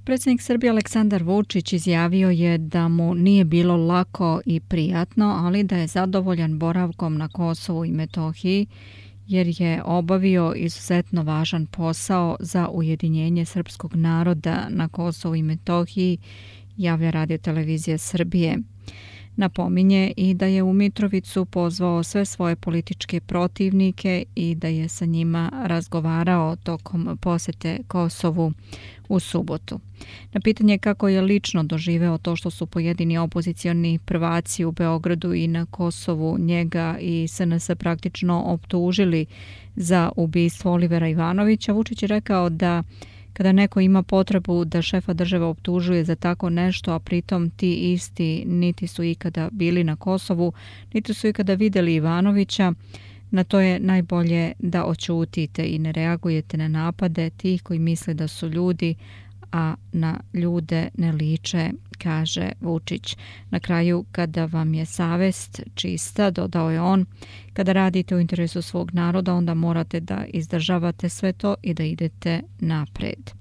Predsjednik Srbije Aleksandar Vučić izjavio je da mu nije bilo lako i prijatno, ali da je zadovoljan boravkom na Kosovu i Metohiji jer je obavio izuzetno važan posao za ujedinjenje srpskog naroda na Kosovu i Metohiji, javlja Radio-televizija Srbije. Napominje i da je u Mitrovicu pozvao sve svoje političke protivnike i da je sa njima razgovarao tokom posete Kosovu u subotu. Na pitanje kako je lično doživeo to što su pojedini opozicioni prvaci u Beogradu i na Kosovu njega i SNS praktično optužili za ubistvo Olivera Ivanovića, Vučić je rekao da kada neko ima potrebu da šefa države optužuje za tako nešto, a pritom ti isti niti su ikada bili na Kosovu, niti su ikada vidjeli Ivanovića, na to je najbolje da oćutite i ne reagujete na napade tih koji misle da su ljudi, a na ljude ne liče, kaže Vučić. Na kraju, kada vam je savest čista, dodao je on, kada radite u interesu svog naroda, onda morate da izdržavate sve to i da idete napred.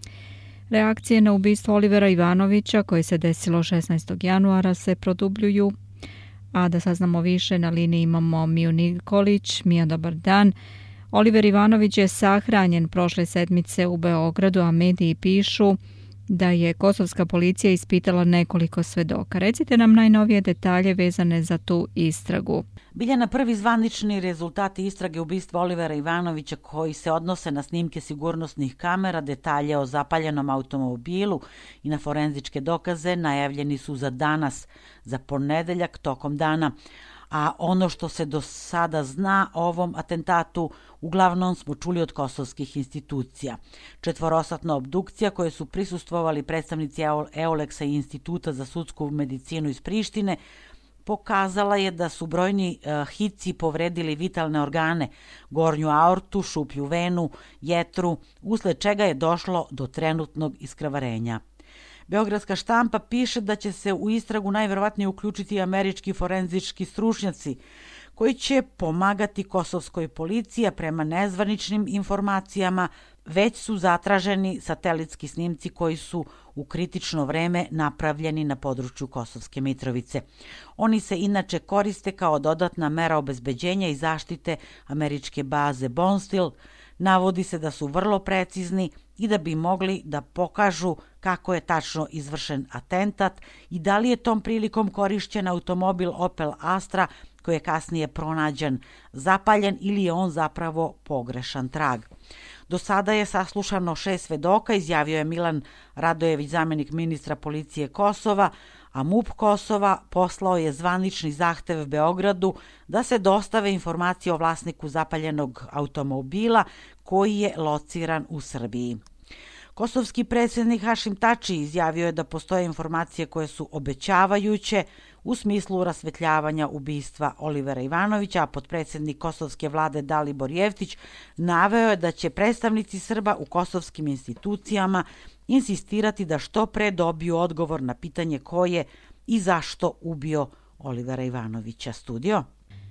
Reakcije na ubistvo Olivera Ivanovića, koje se desilo 16. januara, se produbljuju, a da saznamo više, na liniji imamo Miju Nikolić. Mija, dobar dan. Oliver Ivanović je sahranjen prošle sedmice u Beogradu, a mediji pišu da je kosovska policija ispitala nekoliko svedoka. Recite nam najnovije detalje vezane za tu istragu. Biljana, prvi zvanični rezultati istrage ubistva Olivera Ivanovića koji se odnose na snimke sigurnosnih kamera, detalje o zapaljenom automobilu i na forenzičke dokaze najavljeni su za danas, za ponedeljak tokom dana. A ono što se do sada zna o ovom atentatu uglavnom smo čuli od kosovskih institucija. 4-satna obdukcija koje su prisustvovali predstavnici EULEX-a i Instituta za sudsku medicinu iz Prištine pokazala je da su brojni hici povredili vitalne organe, gornju aortu, šuplju venu, jetru, usled čega je došlo do trenutnog iskrvarenja. Beogradska štampa piše da će se u istragu najverovatnije uključiti američki forenzički stručnjaci koji će pomagati kosovskoj policiji, a prema nezvaničnim informacijama već su zatraženi satelitski snimci koji su u kritično vreme napravljeni na području Kosovske Mitrovice. Oni se inače koriste kao dodatna mera obezbeđenja i zaštite američke baze Bonsteel. Navodi se da su vrlo precizni i da bi mogli da pokažu kako je tačno izvršen atentat i da li je tom prilikom korišćen automobil Opel Astra koji je kasnije pronađen zapaljen ili je on zapravo pogrešan trag. Do sada je saslušano 6 svedoka, izjavio je Milan Radojević, zamenik ministra policije Kosova, a MUP Kosova poslao je zvanični zahtev Beogradu da se dostave informacije o vlasniku zapaljenog automobila koji je lociran u Srbiji. Kosovski predsjednik Hašim Tači izjavio je da postoje informacije koje su obećavajuće u smislu rasvetljavanja ubistva Olivera Ivanovića, a potpredsjednik kosovske vlade Dalibor Jevtić naveo je da će predstavnici Srba u kosovskim institucijama insistirati da što pre dobiju odgovor na pitanje ko je i zašto ubio Olivera Ivanovića. Studio?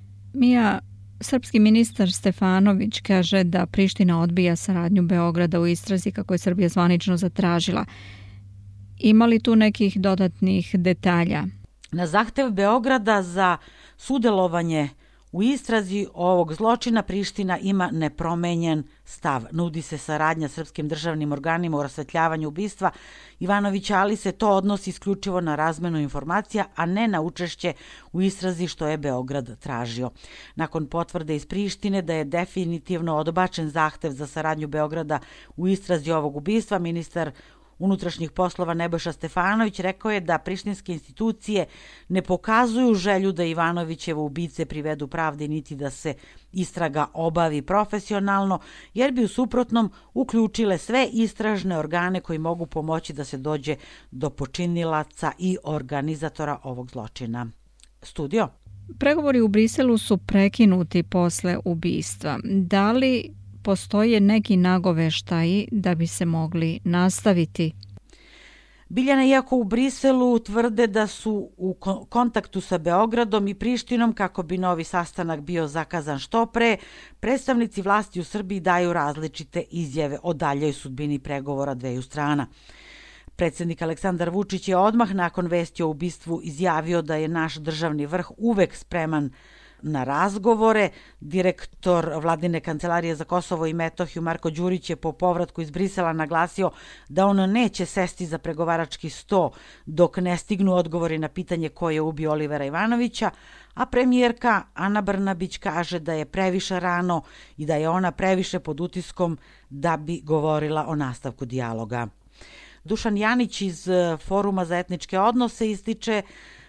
Mija, srpski ministar Stefanović kaže da Priština odbija saradnju Beograda u istrazi kako je Srbija zvanično zatražila. Ima li tu nekih dodatnih detalja? Na zahtev Beograda za sudjelovanje u istrazi ovog zločina Priština ima nepromenjen stav. Nudi se saradnja srpskim državnim organima u rasvetljavanju ubistva Ivanovića, ali se to odnosi isključivo na razmenu informacija, a ne na učešće u istrazi što je Beograd tražio. Nakon potvrde iz Prištine da je definitivno odbačen zahtev za saradnju Beograda u istrazi ovog ubistva, ministar unutrašnjih poslova Nebojša Stefanović rekao je da prištinske institucije ne pokazuju želju da Ivanovićevo ubice privedu pravdi niti da se istraga obavi profesionalno, jer bi u suprotnom uključile sve istražne organe koji mogu pomoći da se dođe do počinilaca i organizatora ovog zločina. Studio? Pregovori u Briselu su prekinuti posle ubistva. Da li postoje neki nagoveštaji da bi se mogli nastaviti? Biljana, iako u Briselu tvrde da su u kontaktu sa Beogradom i Prištinom kako bi novi sastanak bio zakazan što pre, predstavnici vlasti u Srbiji daju različite izjave o daljoj sudbini pregovora dveju strana. Predsjednik Aleksandar Vučić je odmah nakon vesti o ubistvu izjavio da je naš državni vrh uvek spreman na razgovore. Direktor Vladine kancelarije za Kosovo i Metohiju Marko Đurić je po povratku iz Brisela naglasio da on neće sesti za pregovarački sto dok ne stignu odgovori na pitanje ko je ubio Olivera Ivanovića, a premijerka Ana Brnabić kaže da je previše rano i da je ona previše pod utiskom da bi govorila o nastavku dijaloga. Dušan Janić iz Foruma za etničke odnose ističe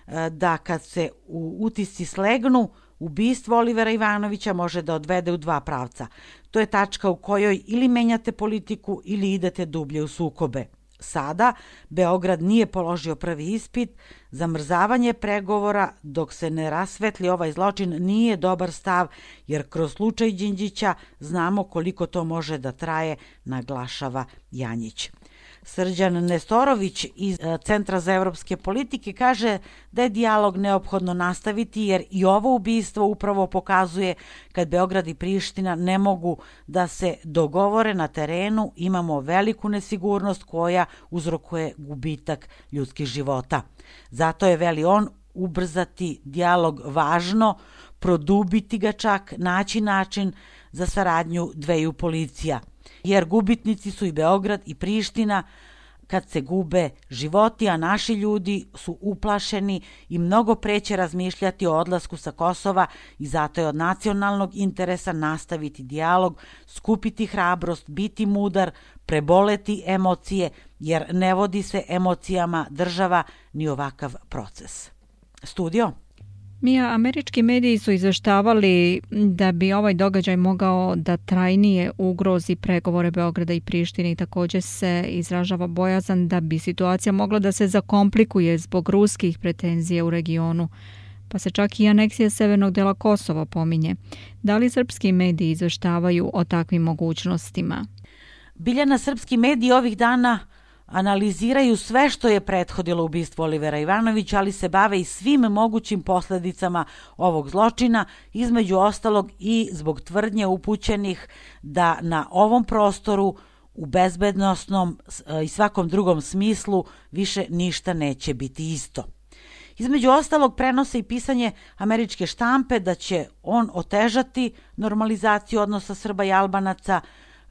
da kad se utisci slegnu, ubistvo Olivera Ivanovića može da odvede u dva pravca. To je tačka u kojoj ili menjate politiku ili idete dublje u sukobe. Sada Beograd nije položio prvi ispit, zamrzavanje pregovora dok se ne rasvetli ovaj zločin nije dobar stav, jer kroz slučaj Đinđića znamo koliko to može da traje, naglašava Janjić. Srđan Nestorović iz Centra za evropske politike kaže da je dijalog neophodno nastaviti jer i ovo ubistvo upravo pokazuje kad Beograd i Priština ne mogu da se dogovore na terenu, imamo veliku nesigurnost koja uzrokuje gubitak ljudskih života. Zato je, veli on, ubrzati dijalog važno, produbiti ga čak, naći način za saradnju dveju policija. Jer gubitnici su i Beograd i Priština kad se gube životi, a naši ljudi su uplašeni i mnogo preće razmišljati o odlasku sa Kosova i zato je od nacionalnog interesa nastaviti dijalog, skupiti hrabrost, biti mudar, preboleti emocije, jer ne vodi se emocijama država ni ovakav proces. Studio? Mija, američki mediji su izveštavali da bi ovaj događaj mogao da trajnije ugrozi pregovore Beograda i Prištine i također se izražava bojazan da bi situacija mogla da se zakomplikuje zbog ruskih pretenzija u regionu, pa se čak i aneksija severnog dela Kosova pominje. Da li srpski mediji izveštavaju o takvim mogućnostima? Biljana, srpski mediji ovih dana analiziraju sve što je prethodilo ubistvu Olivera Ivanovića, ali se bave i svim mogućim posledicama ovog zločina, između ostalog i zbog tvrdnje upućenih da na ovom prostoru u bezbednosnom i svakom drugom smislu više ništa neće biti isto. Između ostalog prenose i pisanje američke štampe da će on otežati normalizaciju odnosa Srba i Albanaca,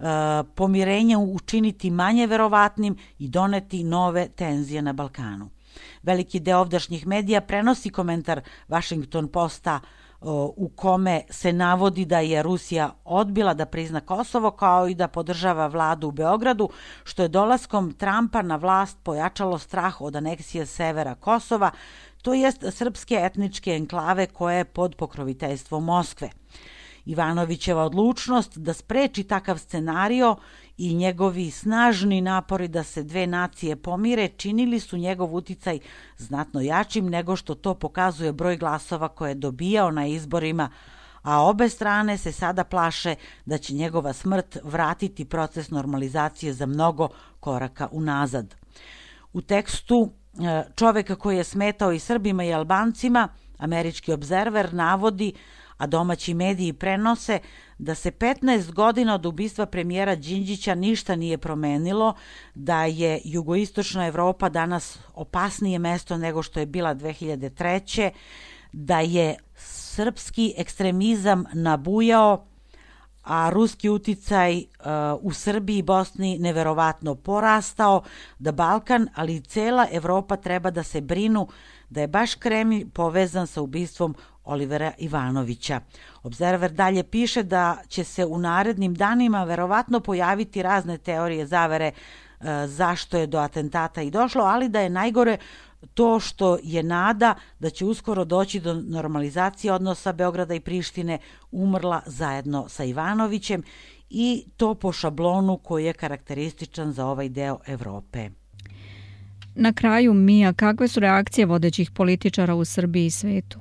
pomirenje učiniti manje verovatnim i doneti nove tenzije na Balkanu. Veliki deo ovdašnjih medija prenosi komentar Washington Posta u kome se navodi da je Rusija odbila da prizna Kosovo kao i da podržava vladu u Beogradu, što je dolaskom Trumpa na vlast pojačalo strah od aneksije severa Kosova, to jest srpske etničke enklave koje je pod pokroviteljstvom Moskve. Ivanovićeva odlučnost da spreči takav scenario i njegovi snažni napori da se dve nacije pomire činili su njegov uticaj znatno jačim nego što to pokazuje broj glasova koje je dobijao na izborima, a obe strane se sada plaše da će njegova smrt vratiti proces normalizacije za mnogo koraka unazad. U tekstu čoveka koji je smetao i Srbima i Albancima, američki Observer navodi, a domaći mediji prenose da se 15 godina od ubistva premijera Đinđića ništa nije promenilo, da je jugoistočna Evropa danas opasnije mesto nego što je bila 2003. Da je srpski ekstremizam nabujao, a ruski uticaj u Srbiji i Bosni neverovatno porastao, da Balkan, ali i cela Evropa treba da se brinu da je baš Kremlj povezan sa ubistvom Olivera Ivanovića. Observer dalje piše da će se u narednim danima verovatno pojaviti razne teorije zavere zašto je do atentata i došlo, ali da je najgore to što je nada da će uskoro doći do normalizacije odnosa Beograda i Prištine umrla zajedno sa Ivanovićem i to po šablonu koji je karakterističan za ovaj deo Evrope. Na kraju, Mija, kakve su reakcije vodećih političara u Srbiji i svetu?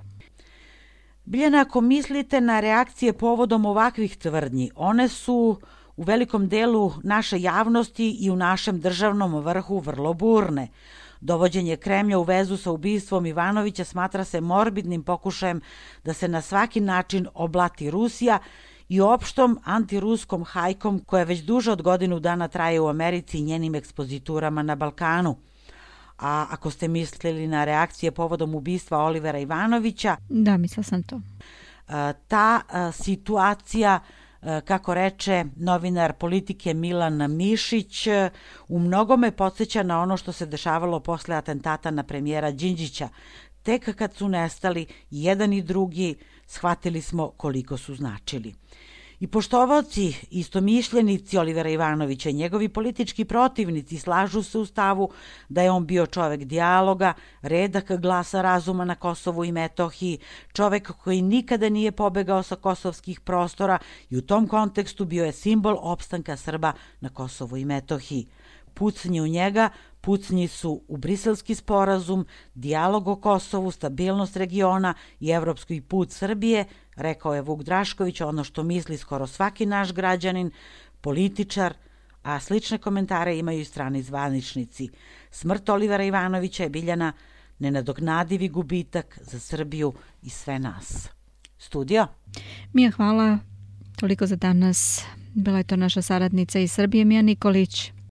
Biljana, ako mislite na reakcije povodom ovakvih tvrdnji, one su u velikom delu naše javnosti i u našem državnom vrhu vrlo burne. Dovođenje Kremlja u vezu sa ubistvom Ivanovića smatra se morbidnim pokušajem da se na svaki način oblati Rusija i opštom antiruskom hajkom koja već duže od godinu dana traje u Americi i njenim ekspoziturama na Balkanu. A ako ste mislili na reakcije povodom ubistva Olivera Ivanovića... Da, mislila sam to. Ta situacija, kako reče novinar Politike Milan Mišić, u mnogome podsjeća na ono što se dešavalo posle atentata na premijera Đinđića. Tek kad su nestali jedan i drugi, shvatili smo koliko su značili. I poštovaoci, istomišljenici Olivera Ivanovića i njegovi politički protivnici slažu se u stavu da je on bio čovek dijaloga, redak glasa razuma na Kosovu i Metohiji, čovek koji nikada nije pobegao sa kosovskih prostora i u tom kontekstu bio je simbol opstanka Srba na Kosovu i Metohiji. Pucnji u njega, pucnji su u Briselski sporazum, dijalog o Kosovu, stabilnost regiona i evropski put Srbije, rekao je Vuk Drašković, ono što misli skoro svaki naš građanin, političar, a slične komentare imaju i strani zvaničnici. Smrt Olivera Ivanovića je, Biljana, nenadoknadivi gubitak za Srbiju i sve nas. Studio? Mija, hvala. Toliko za danas. Bila je to naša saradnica iz Srbije, Mija Nikolić.